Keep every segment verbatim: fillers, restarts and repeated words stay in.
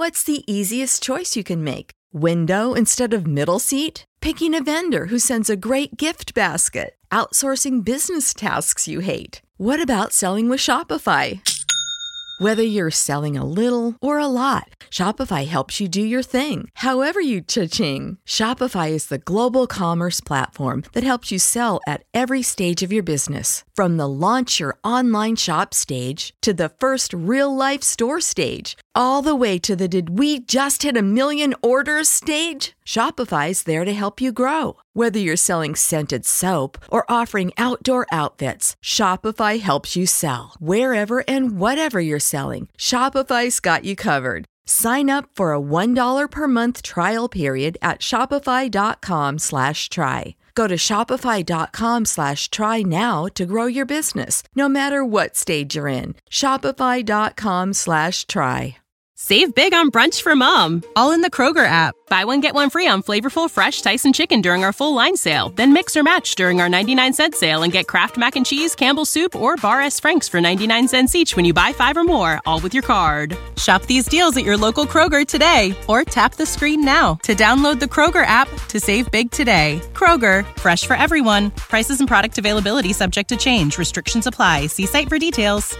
What's the easiest choice you can make? Window instead of middle seat? Picking a vendor who sends a great gift basket? Outsourcing business tasks you hate? What about selling with Shopify? Whether you're selling a little or a lot, Shopify helps you do your thing, however you cha-ching. Shopify is the global commerce platform that helps you sell at every stage of your business. From the launch your online shop stage to the first real-life store stage, all the way to the did we just hit a million orders stage. Shopify's there to help you grow. Whether you're selling scented soap or offering outdoor outfits, Shopify helps you sell. Wherever and whatever you're selling, Shopify's got you covered. Sign up for a one dollar per month trial period at shopify.com slash try. Go to shopify.com slash try now to grow your business, no matter what stage you're in. Shopify.com slash try. Save big on brunch for mom, all in the Kroger app. Buy one, get one free on flavorful fresh Tyson chicken during our full line sale. Then mix or match during our ninety-nine cent sale and get Kraft Mac and Cheese, Campbell's Soup, or Bar S. Frank's for ninety-nine cents each when you buy five or more, all with your card. Shop these deals at your local Kroger today, or tap the screen now to download the Kroger app to save big today. Kroger, fresh for everyone. Prices and product availability subject to change. Restrictions apply. See site for details.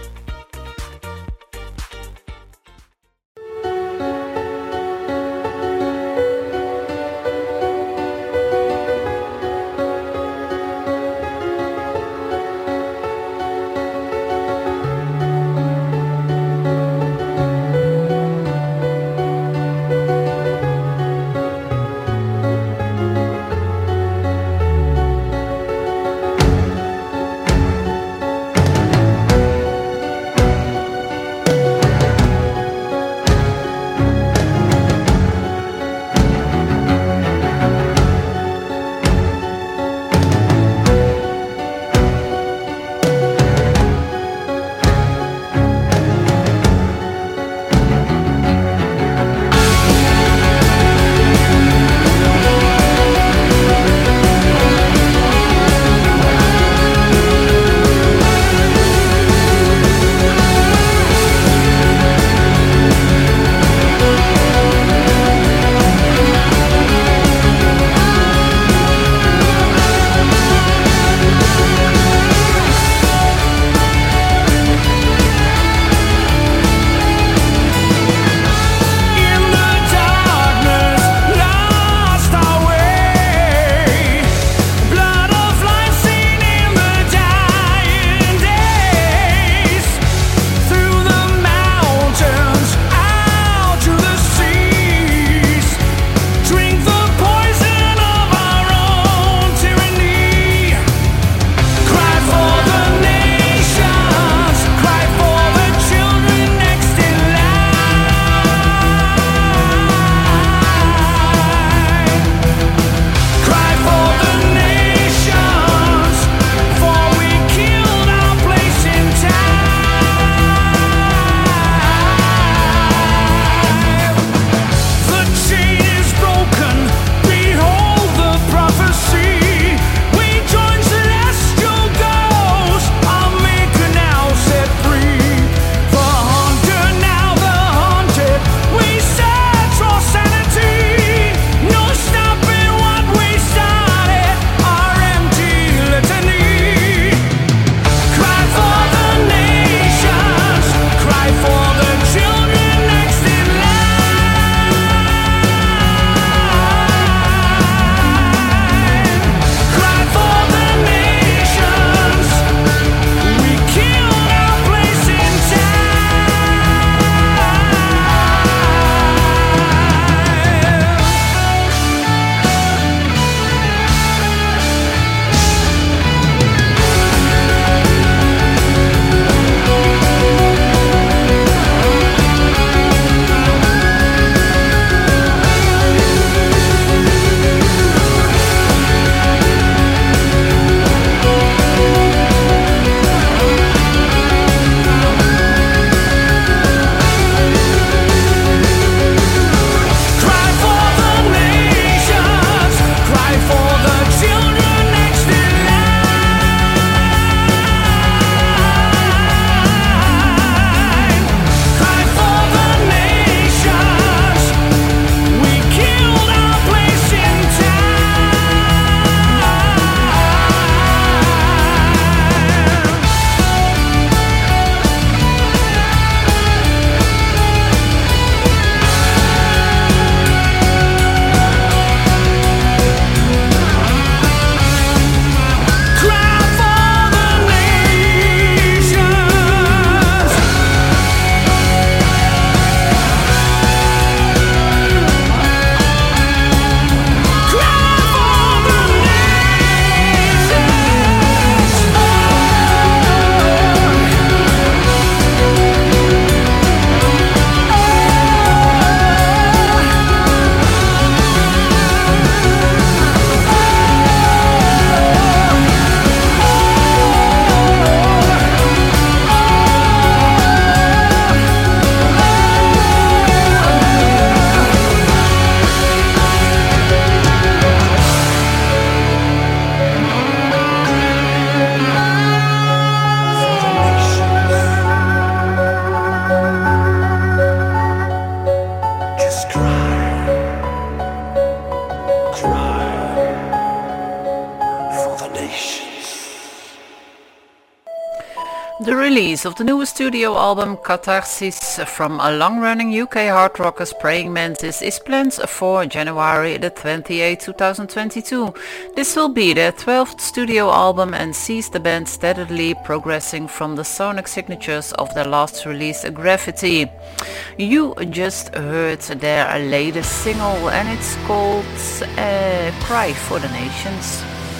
release of the newest studio album Catharsis from a long-running U K hard rockers Praying Mantis is planned for January the twenty-eighth, twenty twenty-two. This will be their twelfth studio album and sees the band steadily progressing from the sonic signatures of their last release, Graffiti. You just heard their latest single and it's called uh, Cry for the Nations.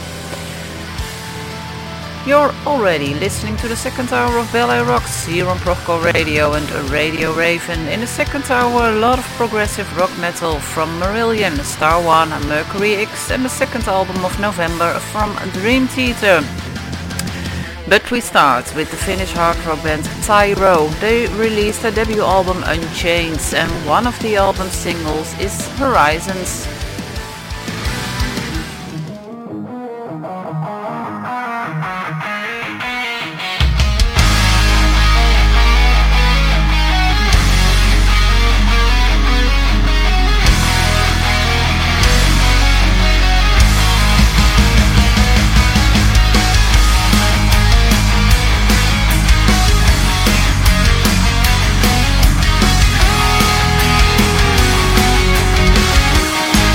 You're already listening to the second hour of Ballet Rocks here on Proco Radio and Radio Raven. In the second hour, a lot of progressive rock metal from Marillion, Star One, Mercury X and the second album of November from Dream Theater. But we start with the Finnish hard rock band Tyro. They released their debut album Unchained and one of the album singles is Horizons. We'll be right back.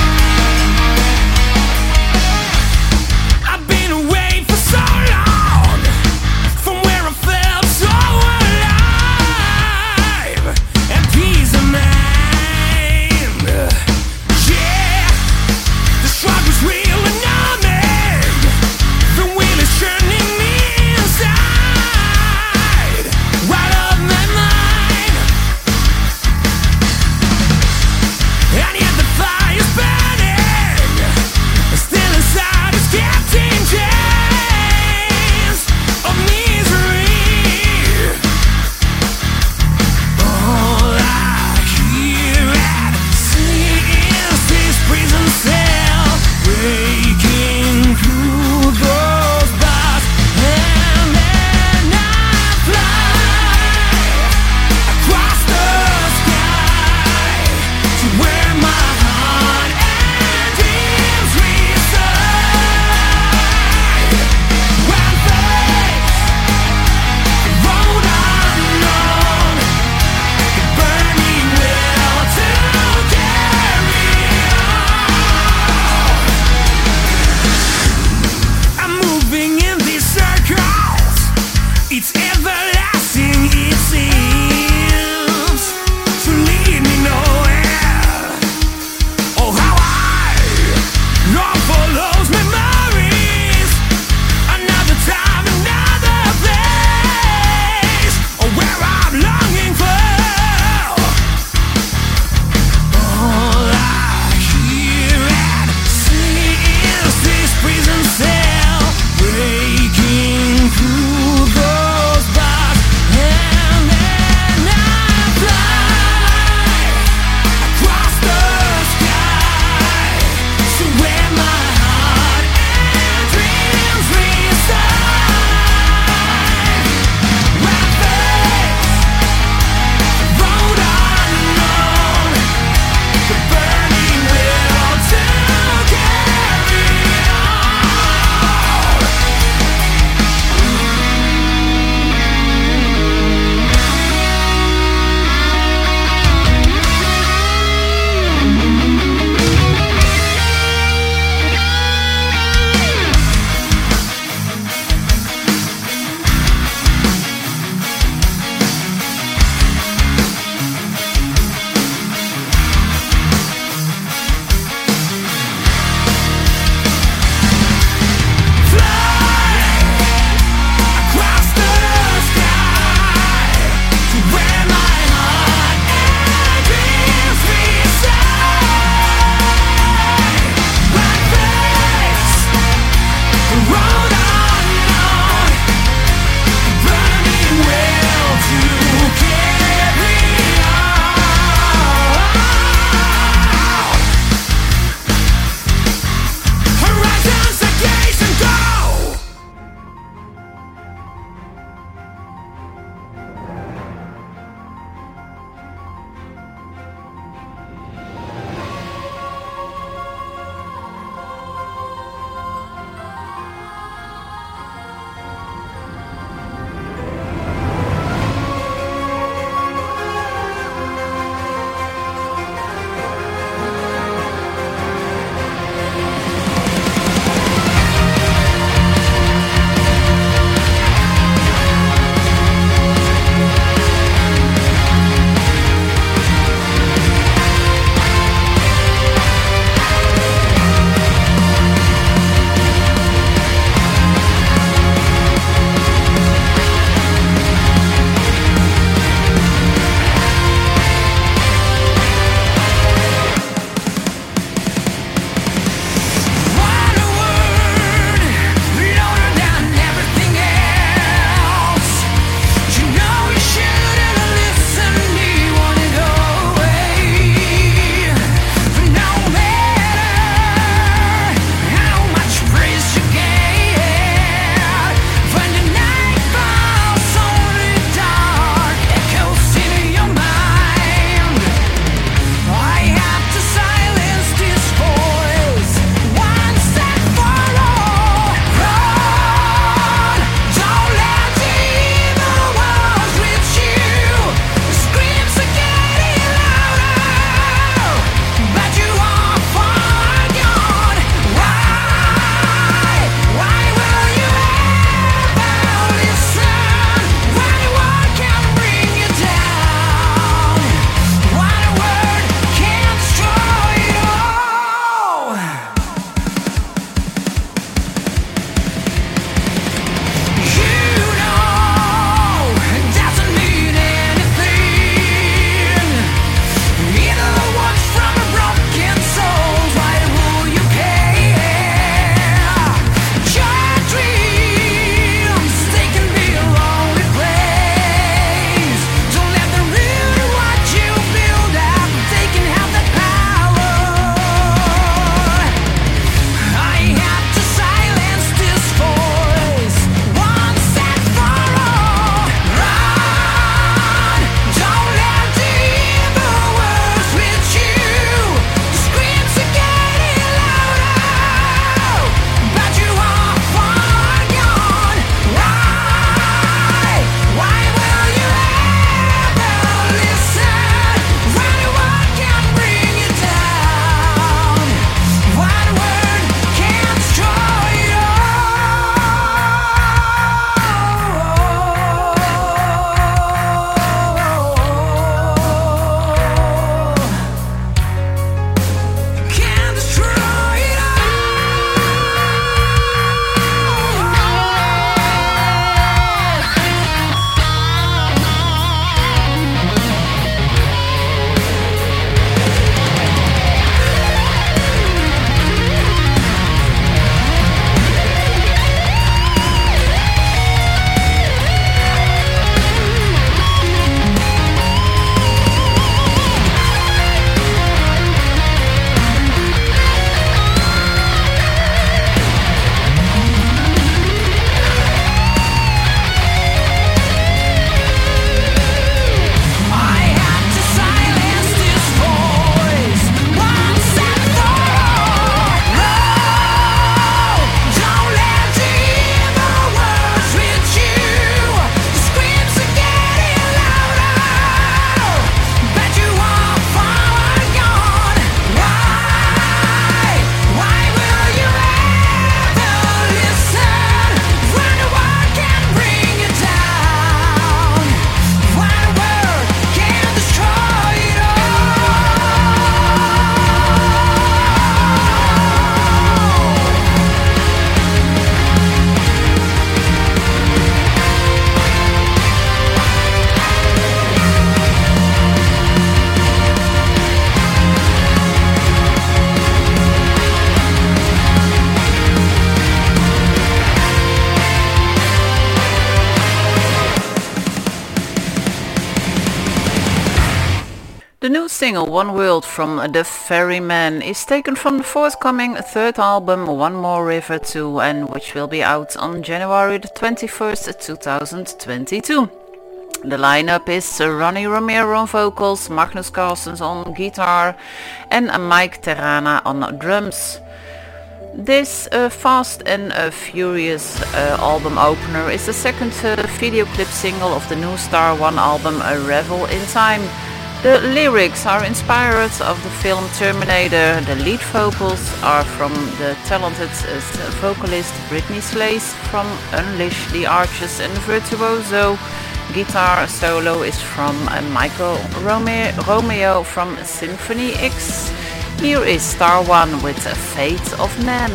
The new single One World from The Ferrymen is taken from the forthcoming third album One More River two, and which will be out on January the twenty-first, twenty twenty-two. The lineup is Ronnie Romero on vocals, Magnus Carlsson on guitar and Mike Terrana on drums. This uh, Fast and uh, Furious uh, album opener is the second uh, video clip single of the new Star One album A Revel in Time. The lyrics are inspired of the film Terminator. The lead vocals are from the talented uh, vocalist Britney Slays from Unleash the Archers and Virtuoso. Guitar solo is from uh, Michael Rome- Romeo from Symphony X. Here is Star One with Fate of Man.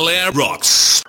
Bel Air Rocks.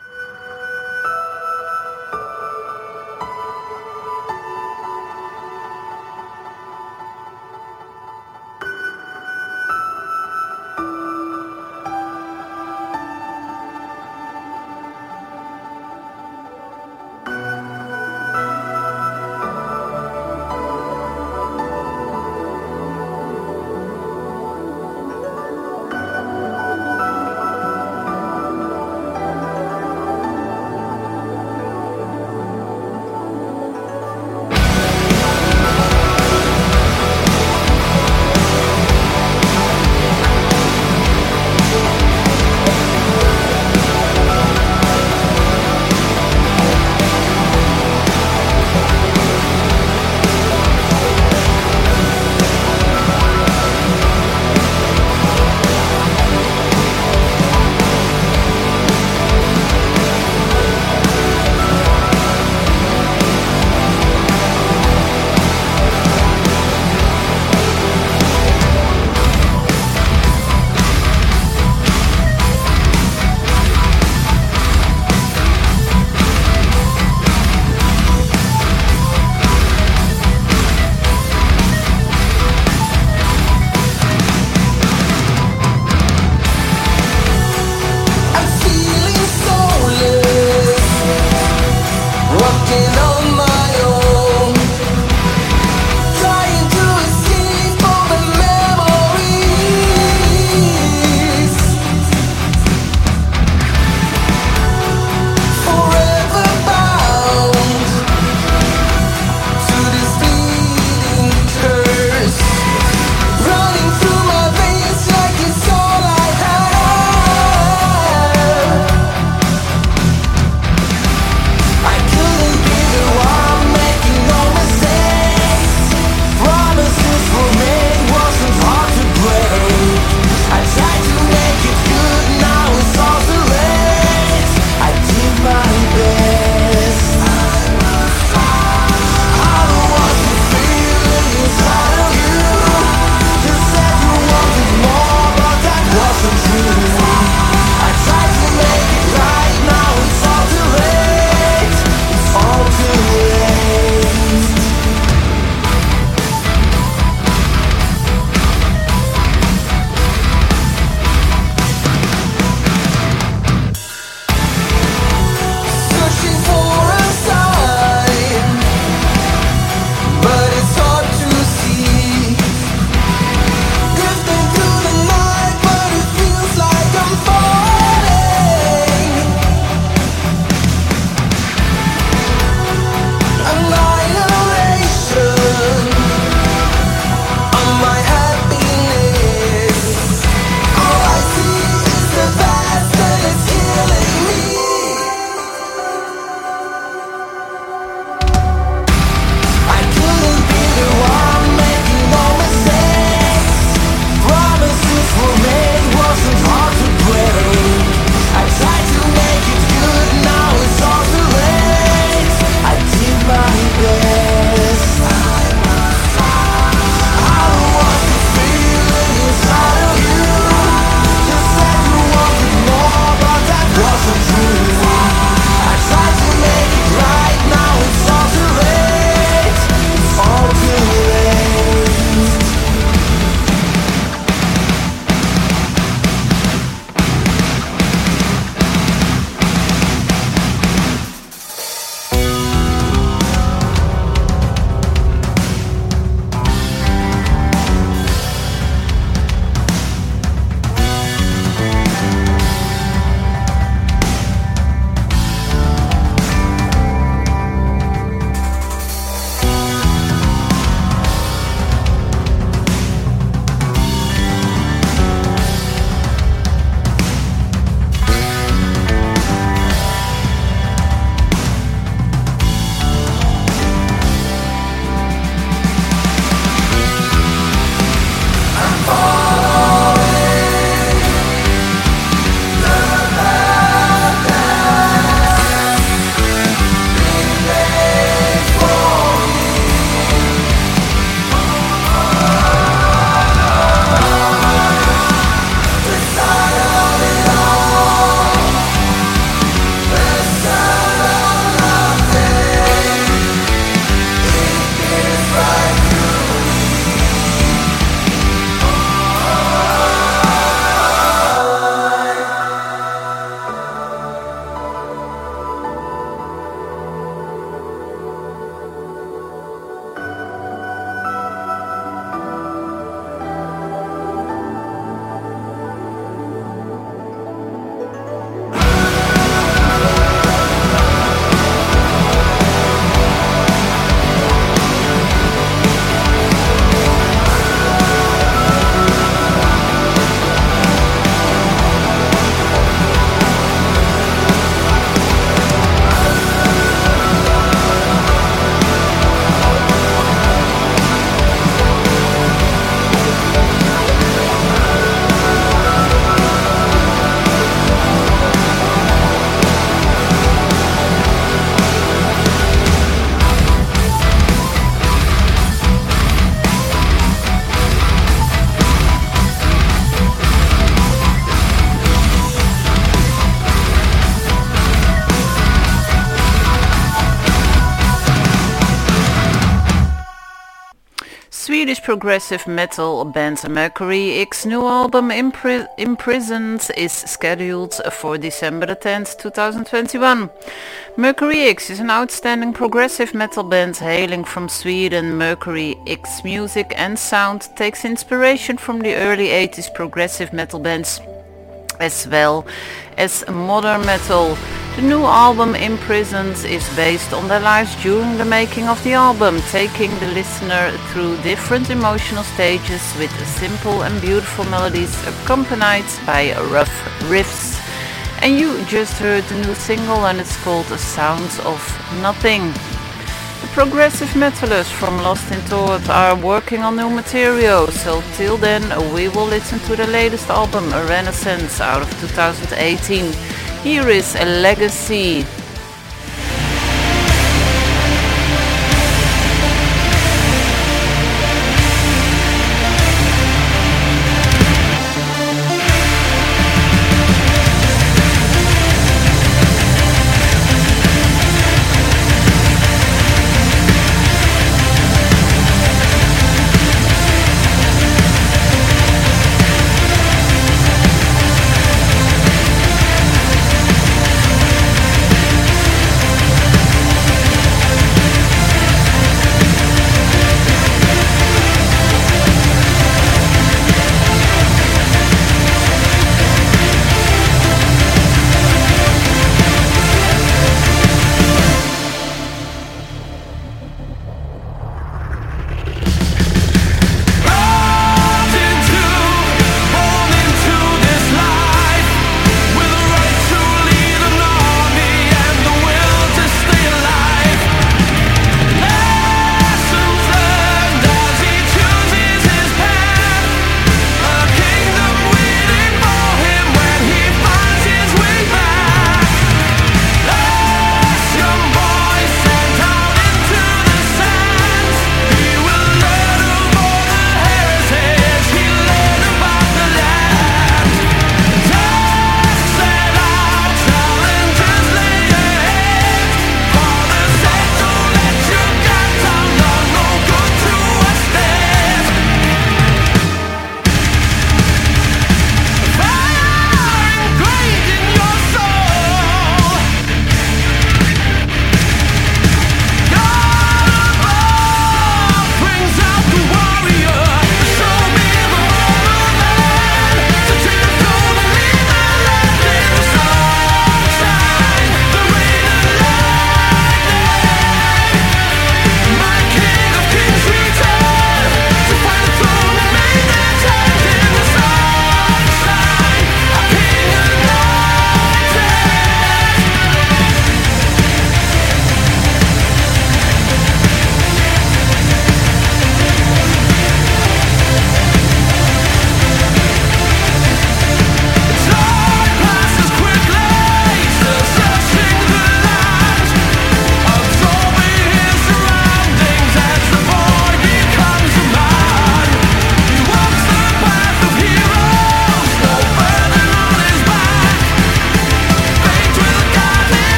Swedish progressive metal band Mercury X's new album Impri- Imprisoned is scheduled for December the tenth, twenty twenty-one. Mercury X is an outstanding progressive metal band hailing from Sweden. Mercury X music and sound takes inspiration from the early eighties progressive metal bands as well as modern metal. The new album Imprisoned is based on their lives during the making of the album, taking the listener through different emotional stages with simple and beautiful melodies accompanied by rough riffs. And you just heard the new single, and it's called Sounds of Nothing. The progressive metalers from Lost in Thought are working on new material, so till then we will listen to the latest album, A Renaissance, out of two thousand eighteen. Here is a Legacy.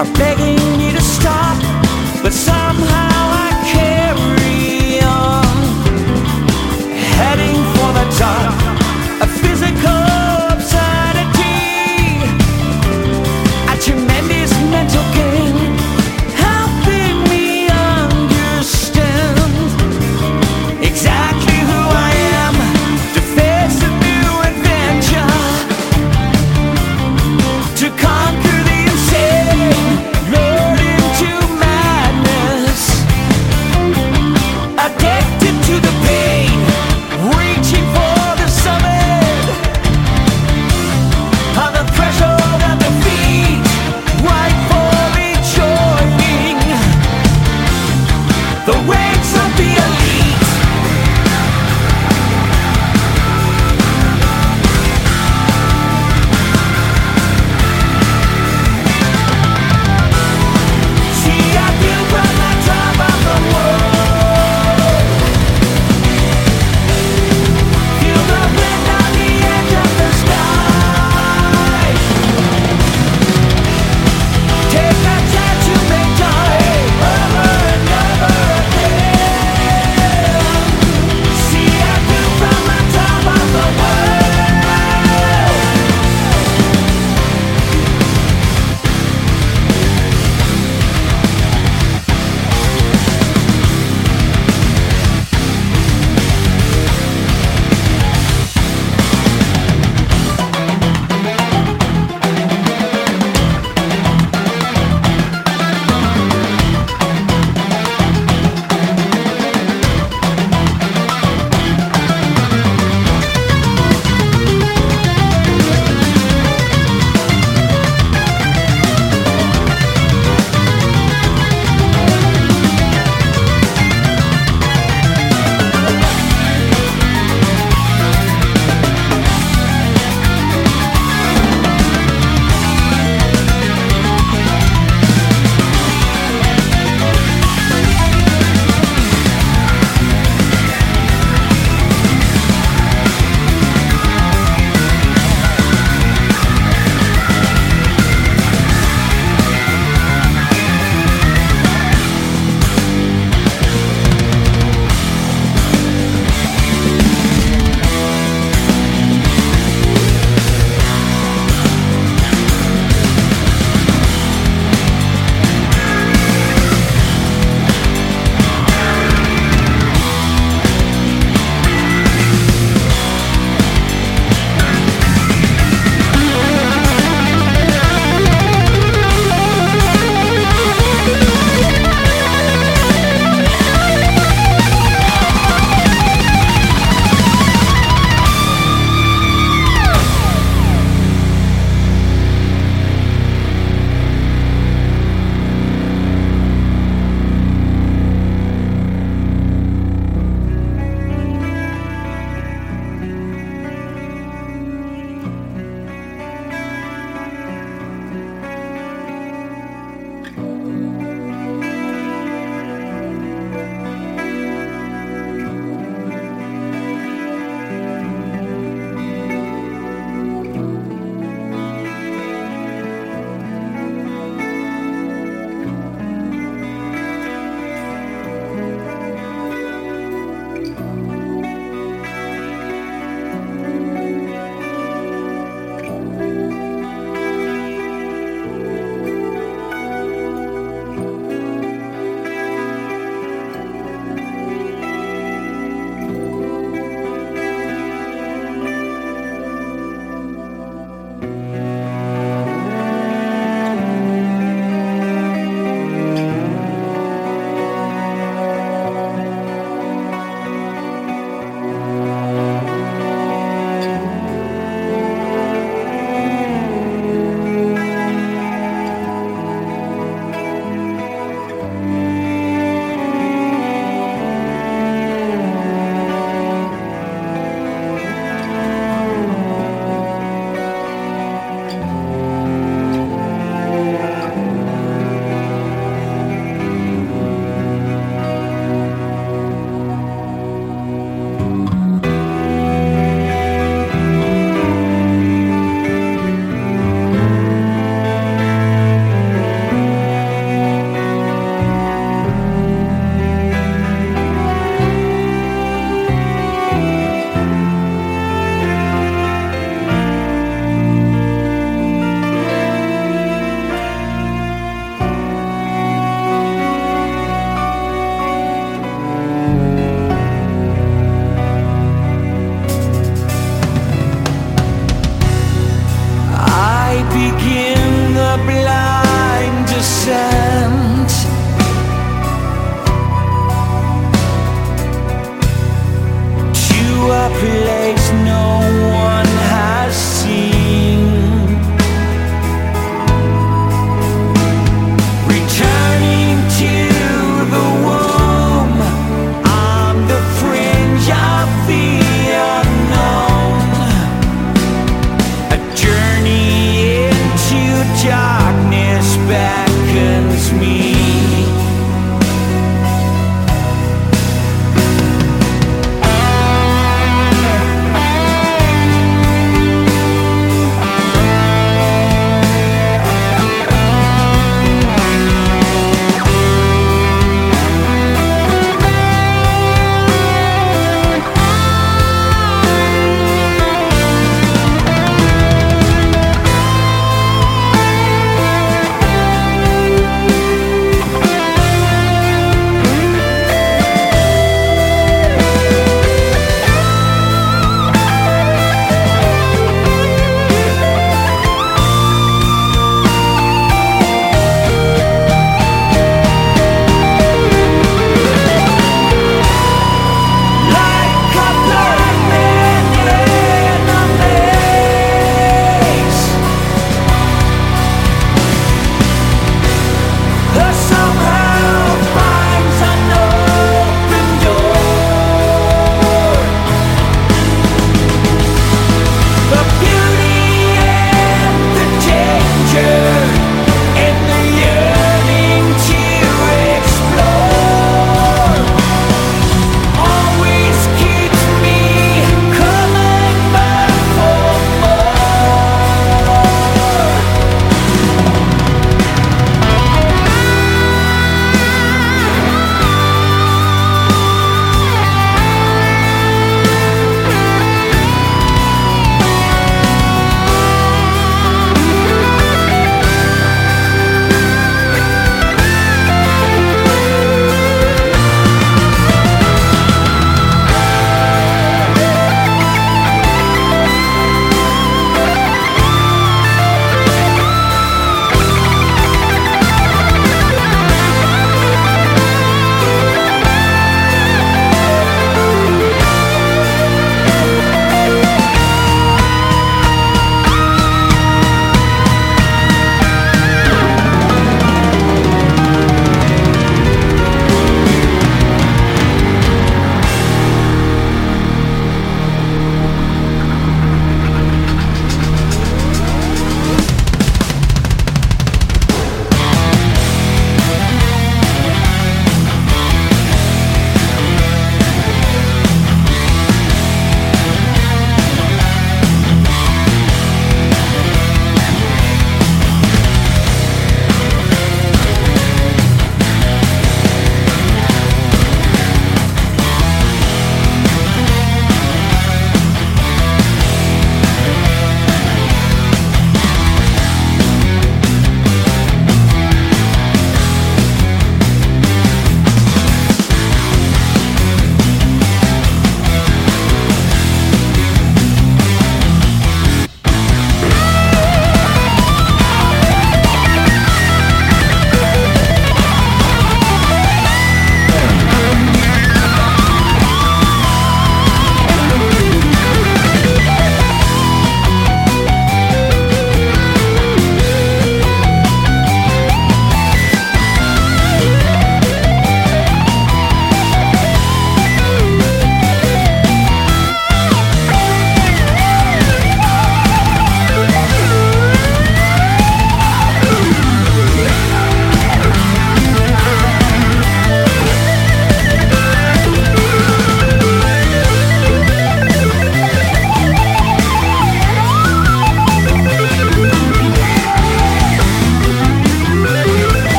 are begging me to stop, but somehow I carry on, heading for the top, a physical absurdity, a tremendous mental gain, helping me understand exactly who I am, to face a new adventure, to conquer the insane, lured into madness.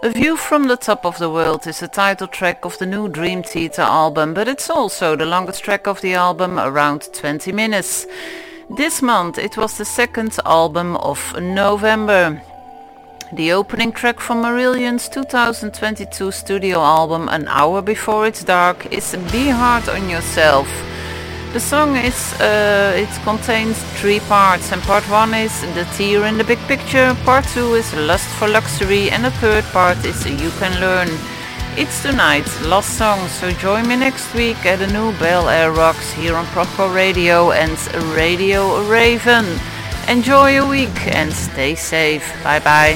A View from the Top of the World is the title track of the new Dream Theater album, but it's also the longest track of the album, around twenty minutes. This month it was the second album of November. The opening track from Marillion's two thousand twenty-two studio album, An Hour Before It's Dark, is Be Hard on Yourself. The song is, uh, it contains three parts, and part one is The Tear in the Big Picture, part two is Lust for Luxury, and the third part is You Can Learn. It's tonight's last song, so join me next week at the new Bel Air Rocks here on Proco Radio and Radio Raven. Enjoy your week and stay safe. Bye bye.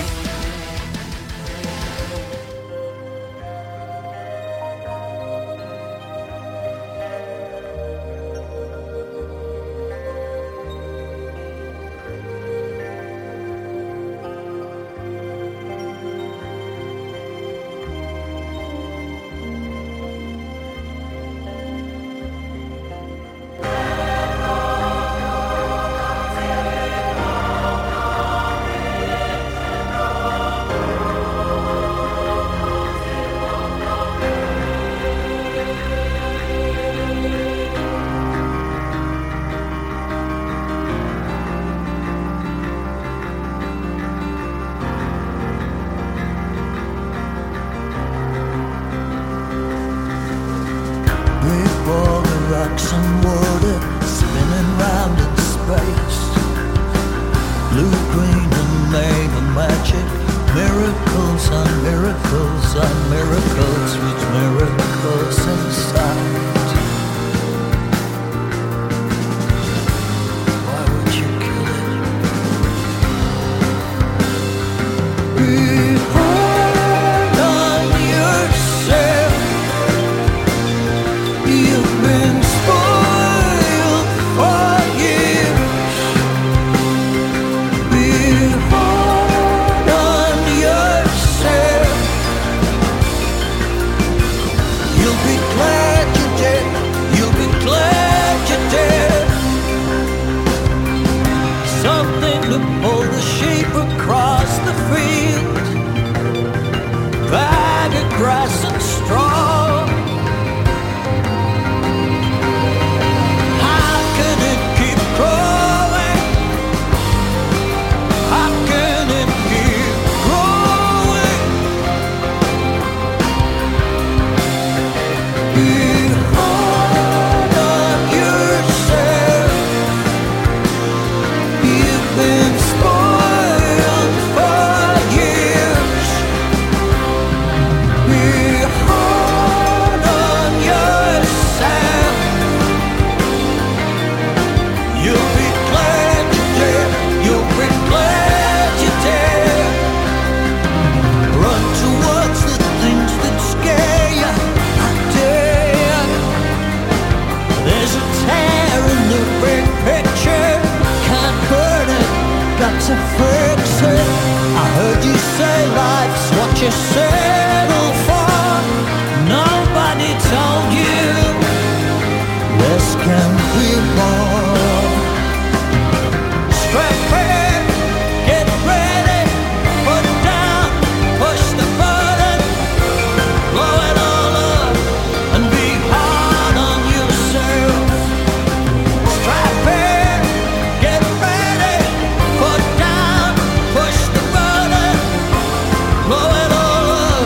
Blow it all up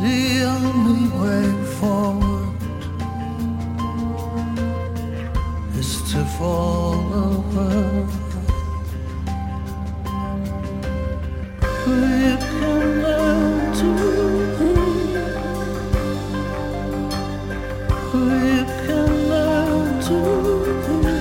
The only way forward is to fall over. You can learn to breathe. You can learn to breathe.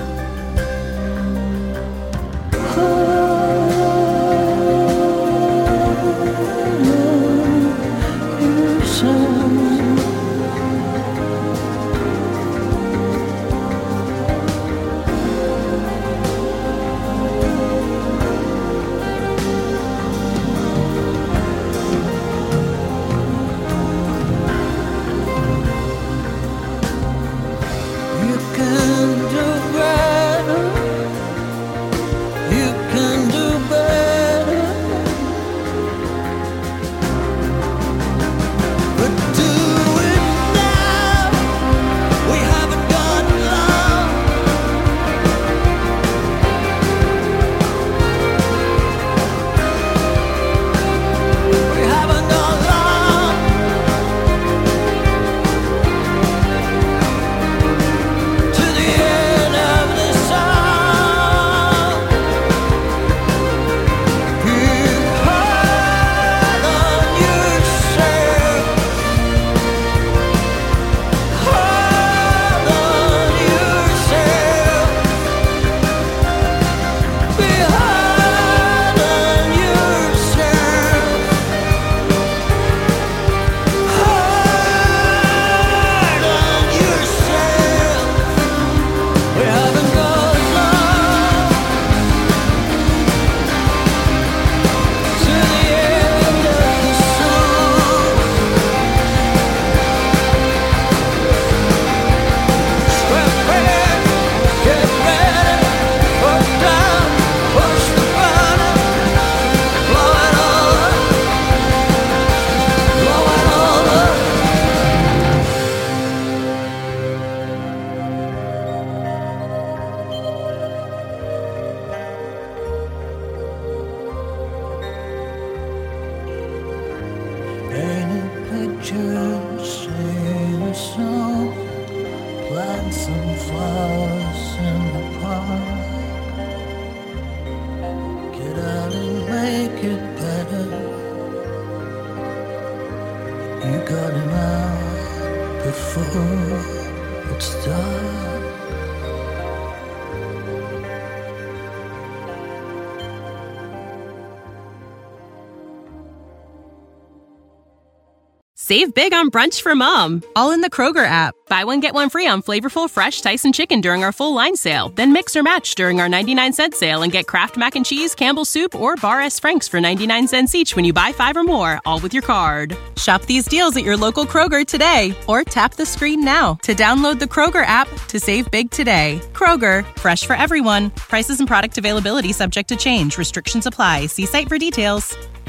Save big on brunch for mom, all in the Kroger app. Buy one, get one free on flavorful, fresh Tyson chicken during our full line sale. Then mix or match during our ninety-nine cent sale and get Kraft Mac and Cheese, Campbell's Soup, or Bar S. Frank's for ninety-nine cents each when you buy five or more, all with your card. Shop these deals at your local Kroger today, or tap the screen now to download the Kroger app to save big today. Kroger, fresh for everyone. Prices and product availability subject to change. Restrictions apply. See site for details.